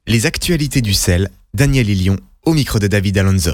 Les actualités du sel, Daniel Ilion, au micro de David Alonso.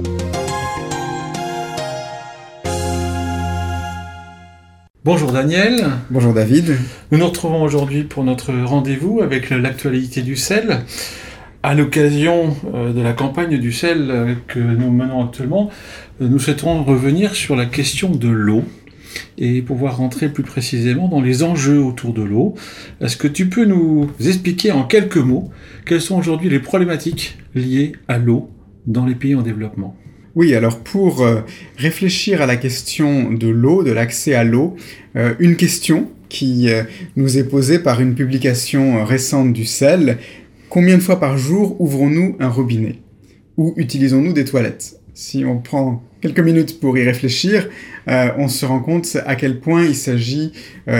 Bonjour Daniel. Bonjour David. Nous nous retrouvons aujourd'hui pour notre rendez-vous avec l'actualité du sel. À l'occasion de la campagne du sel que nous menons actuellement, nous souhaitons revenir sur la question de l'eau et pouvoir rentrer plus précisément dans les enjeux autour de l'eau. Est-ce que tu peux nous expliquer en quelques mots quelles sont aujourd'hui les problématiques liées à l'eau dans les pays en développement ? Oui, alors pour réfléchir à la question de l'eau, de l'accès à l'eau, une question qui nous est posée par une publication récente du sel: combien de fois par jour ouvrons-nous un robinet ? Ou utilisons-nous des toilettes ? Si on prend quelques minutes pour y réfléchir, on se rend compte à quel point il s'agit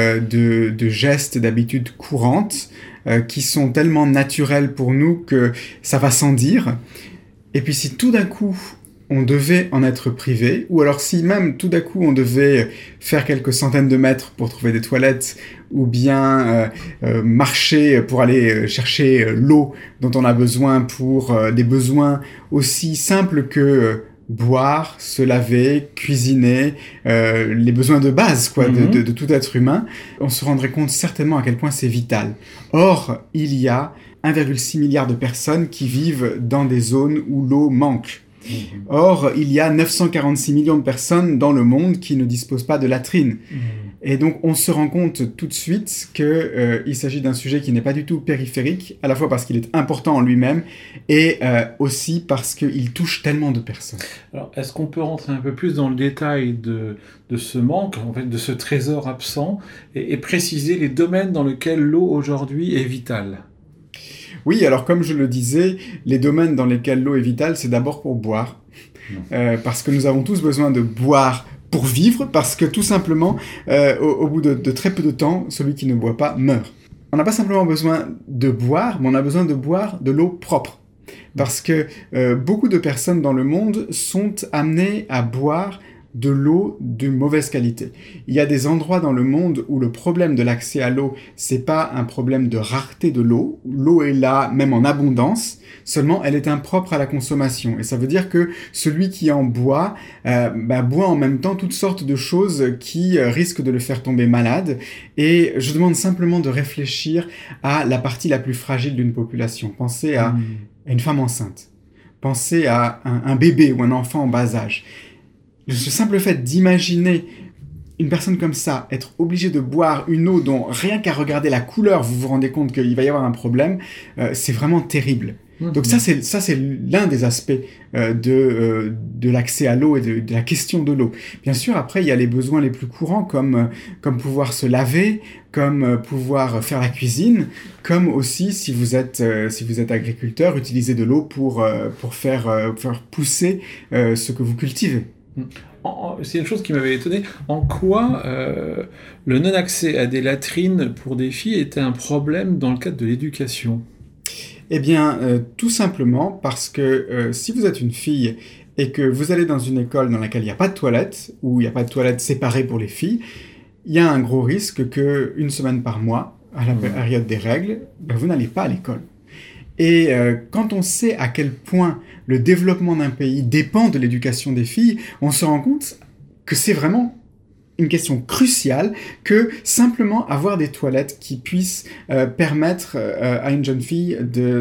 de gestes, d'habitudes courantes qui sont tellement naturels pour nous que ça va sans dire. Et puis si tout d'un coup on devait en être privé, ou alors si même tout d'un coup on devait faire quelques centaines de mètres pour trouver des toilettes, ou bien marcher pour aller chercher l'eau dont on a besoin pour des besoins aussi simples que boire, se laver, cuisiner, les besoins de base quoi, de tout être humain, on se rendrait compte certainement à quel point c'est vital. Or, il y a 1,6 milliard de personnes qui vivent dans des zones où l'eau manque. Or, il y a 946 millions de personnes dans le monde qui ne disposent pas de latrines. Et donc, on se rend compte tout de suite qu'il s'agit d'un sujet qui n'est pas du tout périphérique, à la fois parce qu'il est important en lui-même et aussi parce qu'il touche tellement de personnes. Alors, est-ce qu'on peut rentrer un peu plus dans le détail de ce manque, en fait, de ce trésor absent, et préciser les domaines dans lesquels l'eau aujourd'hui est vitale ? Oui, alors comme je le disais, les domaines dans lesquels l'eau est vitale, c'est d'abord pour boire. Parce que nous avons tous besoin de boire pour vivre, parce que tout simplement, au bout de très peu de temps, celui qui ne boit pas meurt. On n'a pas simplement besoin de boire, mais on a besoin de boire de l'eau propre. Parce que beaucoup de personnes dans le monde sont amenées à boire de l'eau de mauvaise qualité. Il y a des endroits dans le monde où le problème de l'accès à l'eau, c'est pas un problème de rareté de l'eau. L'eau est là, même en abondance, seulement elle est impropre à la consommation. Et ça veut dire que celui qui en boit, boit en même temps toutes sortes de choses qui risquent de le faire tomber malade. Et je demande simplement de réfléchir à la partie la plus fragile d'une population. Pensez à une femme enceinte. Pensez à un bébé ou un enfant en bas âge. Ce simple fait d'imaginer une personne comme ça être obligée de boire une eau dont rien qu'à regarder la couleur, vous vous rendez compte qu'il va y avoir un problème, c'est vraiment terrible. Donc ça c'est l'un des aspects de l'accès à l'eau et de la question de l'eau. Bien sûr, après il y a les besoins les plus courants comme pouvoir se laver, comme pouvoir faire la cuisine, comme aussi si vous êtes agriculteur, utiliser de l'eau pour faire pousser ce que vous cultivez. C'est une chose qui m'avait étonné. En quoi le non-accès à des latrines pour des filles était un problème dans le cadre de l'éducation ? Eh bien, tout simplement parce que si vous êtes une fille et que vous allez dans une école dans laquelle il n'y a pas de toilette, ou il n'y a pas de toilette séparée pour les filles, il y a un gros risque qu'une semaine par mois, à la période des règles, vous n'allez pas à l'école. Et quand on sait à quel point le développement d'un pays dépend de l'éducation des filles, on se rend compte que c'est vraiment une question cruciale que simplement avoir des toilettes qui puissent permettre à une jeune fille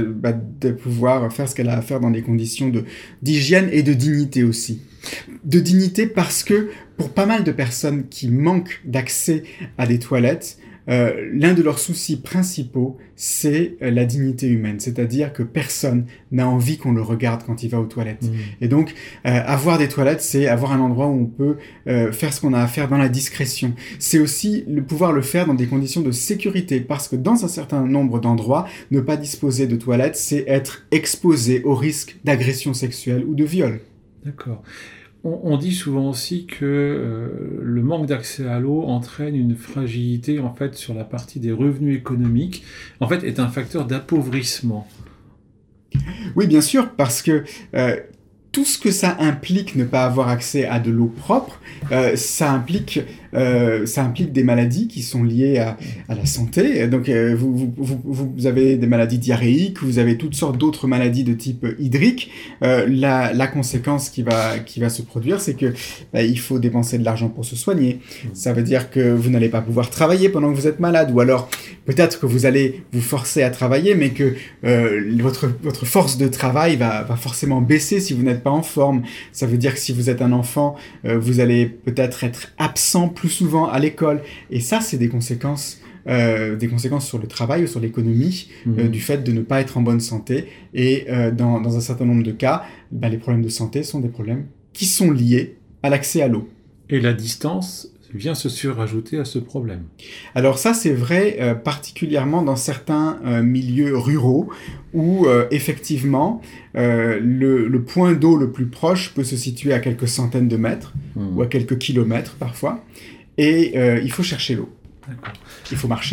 de pouvoir faire ce qu'elle a à faire dans des conditions d'hygiène et de dignité aussi. De dignité parce que pour pas mal de personnes qui manquent d'accès à des toilettes, l'un de leurs soucis principaux, c'est la dignité humaine. C'est-à-dire que personne n'a envie qu'on le regarde quand il va aux toilettes. Et donc, avoir des toilettes, c'est avoir un endroit où on peut faire ce qu'on a à faire dans la discrétion. C'est aussi pouvoir le faire dans des conditions de sécurité, parce que dans un certain nombre d'endroits, ne pas disposer de toilettes, c'est être exposé au risque d'agression sexuelle ou de viol. D'accord. On dit souvent aussi que le manque d'accès à l'eau entraîne une fragilité en fait sur la partie des revenus économiques, en fait est un facteur d'appauvrissement. Oui, bien sûr, parce que tout ce que ça implique ne pas avoir accès à de l'eau propre, ça implique des maladies qui sont liées à la santé. Donc vous avez des maladies diarrhéiques, vous avez toutes sortes d'autres maladies de type hydrique. La conséquence qui va se produire, c'est que il faut dépenser de l'argent pour se soigner. Ça veut dire que vous n'allez pas pouvoir travailler pendant que vous êtes malade, ou alors peut-être que vous allez vous forcer à travailler, mais que votre force de travail va forcément baisser si vous n'êtes pas en forme. Ça veut dire que si vous êtes un enfant, vous allez peut-être être absent plus souvent à l'école. Et ça, c'est des conséquences sur le travail ou sur l'économie du fait de ne pas être en bonne santé. Et dans un certain nombre de cas, les problèmes de santé sont des problèmes qui sont liés à l'accès à l'eau. Et la distance vient se surajouter à ce problème. Alors ça, c'est vrai particulièrement dans certains milieux ruraux où effectivement le point d'eau le plus proche peut se situer à quelques centaines de mètres ou à quelques kilomètres parfois, et il faut chercher l'eau. D'accord. Il faut marcher.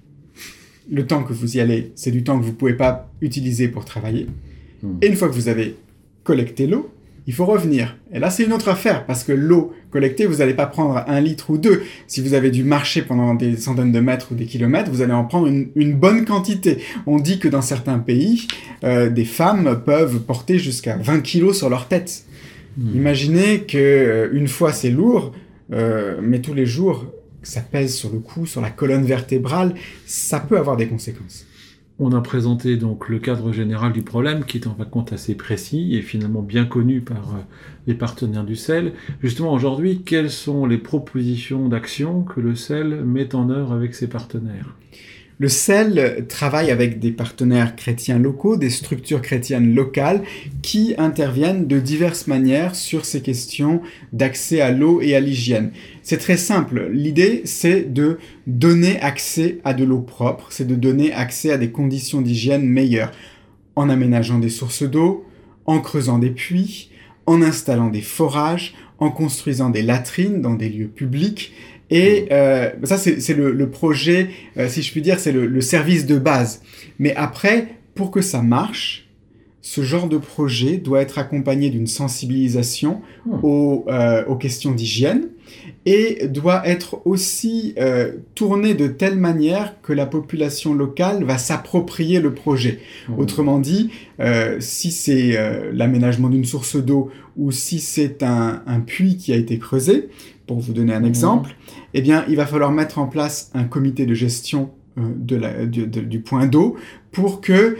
Le temps que vous y allez, c'est du temps que vous ne pouvez pas utiliser pour travailler. Et une fois que vous avez collecté l'eau, il faut revenir. Et là, c'est une autre affaire, parce que l'eau collectée, vous n'allez pas prendre 1 litre ou 2. Si vous avez dû marcher pendant des centaines de mètres ou des kilomètres, vous allez en prendre une bonne quantité. On dit que dans certains pays, des femmes peuvent porter jusqu'à 20 kilos sur leur tête. Imaginez qu'une fois, c'est lourd, mais tous les jours, ça pèse sur le cou, sur la colonne vertébrale, ça peut avoir des conséquences. On a présenté donc le cadre général du problème, qui est en fin de compte assez précis et finalement bien connu par les partenaires du CEL. Justement, aujourd'hui, quelles sont les propositions d'action que le CEL met en œuvre avec ses partenaires ? Le CEL travaille avec des partenaires chrétiens locaux, des structures chrétiennes locales qui interviennent de diverses manières sur ces questions d'accès à l'eau et à l'hygiène. C'est très simple. L'idée, c'est de donner accès à de l'eau propre, c'est de donner accès à des conditions d'hygiène meilleures, en aménageant des sources d'eau, en creusant des puits, en installant des forages, en construisant des latrines dans des lieux publics. Et ça, c'est le projet, si je puis dire, c'est le service de base. Mais après, pour que ça marche, ce genre de projet doit être accompagné d'une sensibilisation aux questions d'hygiène et doit être aussi tourné de telle manière que la population locale va s'approprier le projet. Autrement dit, si c'est l'aménagement d'une source d'eau ou si c'est un puits qui a été creusé, pour vous donner un exemple, eh bien, il va falloir mettre en place un comité de gestion du point d'eau pour que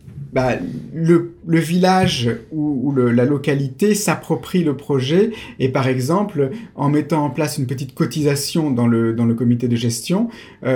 le village ou la localité s'approprie le projet et, par exemple, en mettant en place une petite cotisation dans le comité de gestion,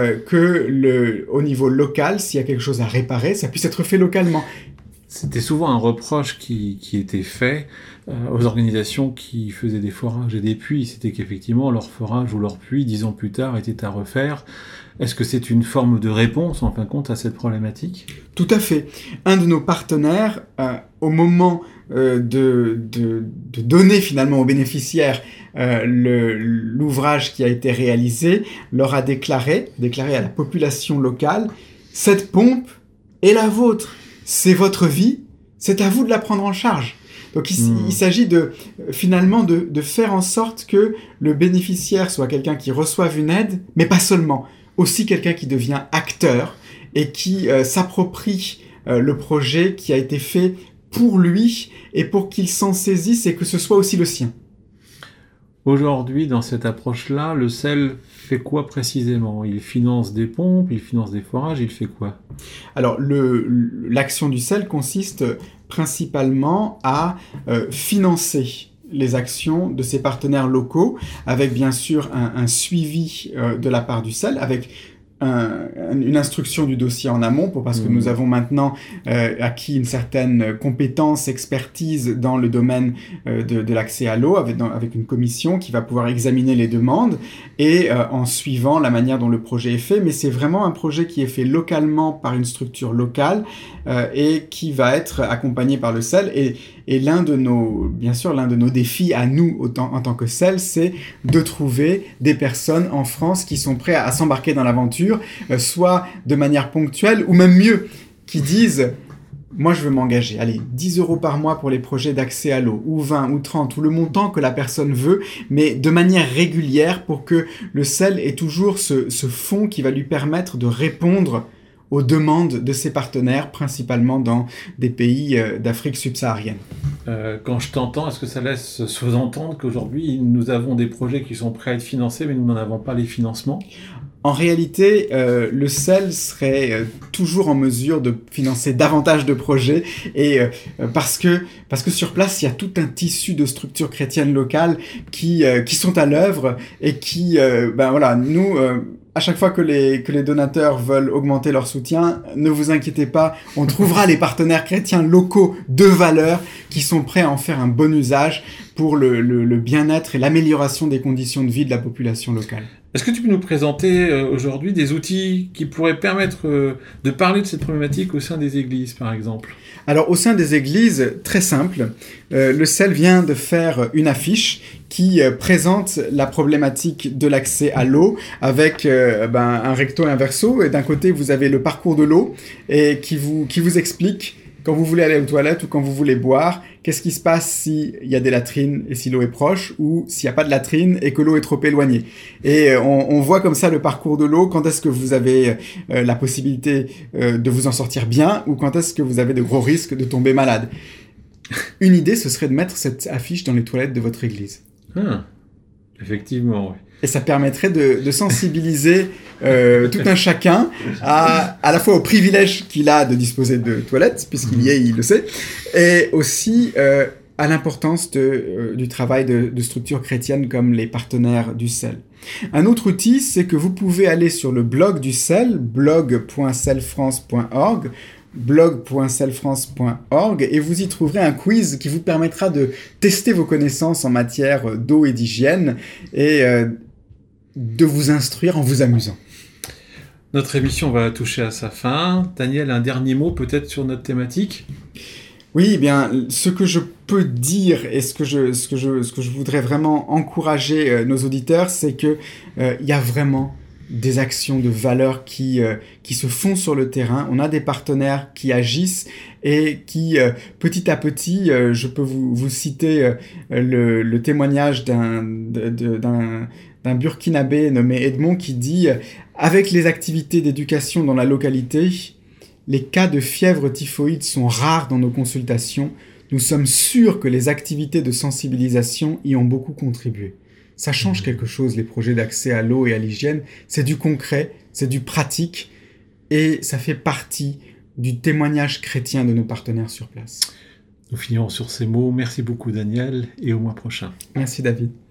au niveau local, s'il y a quelque chose à réparer, ça puisse être fait localement. C'était souvent un reproche qui était fait aux organisations qui faisaient des forages et des puits. C'était qu'effectivement, leur forage ou leur puits, 10 ans plus tard, était à refaire. Est-ce que c'est une forme de réponse, en fin de compte, à cette problématique ? Tout à fait. Un de nos partenaires, au moment de donner finalement aux bénéficiaires l'ouvrage qui a été réalisé, leur a déclaré à la population locale, « Cette pompe est la vôtre. C'est votre vie, c'est à vous de la prendre en charge. » Donc il s'agit finalement de faire en sorte que le bénéficiaire soit quelqu'un qui reçoive une aide, mais pas seulement, aussi quelqu'un qui devient acteur et qui s'approprie le projet qui a été fait pour lui et pour qu'il s'en saisisse et que ce soit aussi le sien. Aujourd'hui, dans cette approche-là, le CEL fait quoi précisément ? Il finance des pompes, il finance des forages, il fait quoi ? Alors, l'action du CEL consiste principalement à financer les actions de ses partenaires locaux, avec bien sûr un suivi de la part du CEL, avec une instruction du dossier en amont, parce que nous avons maintenant acquis une certaine compétence, expertise dans le domaine de l'accès à l'eau, avec une commission qui va pouvoir examiner les demandes et en suivant la manière dont le projet est fait. Mais c'est vraiment un projet qui est fait localement par une structure locale et qui va être accompagné par le CEL. Et l'un de nos défis à nous en tant que CEL, c'est de trouver des personnes en France qui sont prêtes à s'embarquer dans l'aventure, soit de manière ponctuelle ou même mieux, qui disent moi je veux m'engager, allez, 10 € par mois pour les projets d'accès à l'eau, ou 20, ou 30, ou le montant que la personne veut, mais de manière régulière pour que le SEL ait toujours ce fonds qui va lui permettre de répondre aux demandes de ses partenaires, principalement dans des pays d'Afrique subsaharienne. Quand je t'entends, est-ce que ça laisse sous-entendre qu'aujourd'hui, nous avons des projets qui sont prêts à être financés, mais nous n'en avons pas les financements ? En réalité, le SEL serait toujours en mesure de financer davantage de projets et parce que sur place, il y a tout un tissu de structures chrétiennes locales qui sont à l'œuvre et qui, nous... à chaque fois que les donateurs veulent augmenter leur soutien, ne vous inquiétez pas, on trouvera les partenaires chrétiens locaux de valeur qui sont prêts à en faire un bon usage pour le bien-être et l'amélioration des conditions de vie de la population locale. Est-ce que tu peux nous présenter aujourd'hui des outils qui pourraient permettre de parler de cette problématique au sein des églises, par exemple ? Alors, au sein des églises, très simple, le SEL vient de faire une affiche qui présente la problématique de l'accès à l'eau avec un recto et un verso. Et d'un côté, vous avez le parcours de l'eau et qui vous explique quand vous voulez aller aux toilettes ou quand vous voulez boire, qu'est-ce qui se passe s'il y a des latrines et si l'eau est proche ou s'il n'y a pas de latrine et que l'eau est trop éloignée. Et on voit comme ça le parcours de l'eau, quand est-ce que vous avez la possibilité de vous en sortir bien ou quand est-ce que vous avez de gros risques de tomber malade. Une idée, ce serait de mettre cette affiche dans les toilettes de votre église. Effectivement, oui. Et ça permettrait de sensibiliser tout un chacun à la fois au privilège qu'il a de disposer de toilettes, puisqu'il y est, il le sait, et aussi à l'importance du travail de structures chrétiennes comme les partenaires du SEL. Un autre outil, c'est que vous pouvez aller sur le blog du SEL, blog.selfrance.org, blog.selfrance.org, et vous y trouverez un quiz qui vous permettra de tester vos connaissances en matière d'eau et d'hygiène et de vous instruire en vous amusant. Notre émission va toucher à sa fin. Daniel, un dernier mot peut-être sur notre thématique ? Oui, eh bien, ce que je peux dire et ce que je voudrais vraiment encourager nos auditeurs, c'est que il y a vraiment des actions de valeur qui se font sur le terrain. On a des partenaires qui agissent et qui, petit à petit, je peux vous citer le témoignage d'un Burkinabé nommé Edmond qui dit « Avec les activités d'éducation dans la localité, les cas de fièvre typhoïde sont rares dans nos consultations. Nous sommes sûrs que les activités de sensibilisation y ont beaucoup contribué. » Ça change quelque chose, les projets d'accès à l'eau et à l'hygiène. C'est du concret, c'est du pratique et ça fait partie du témoignage chrétien de nos partenaires sur place. Nous finirons sur ces mots. Merci beaucoup Daniel et au mois prochain. Merci David.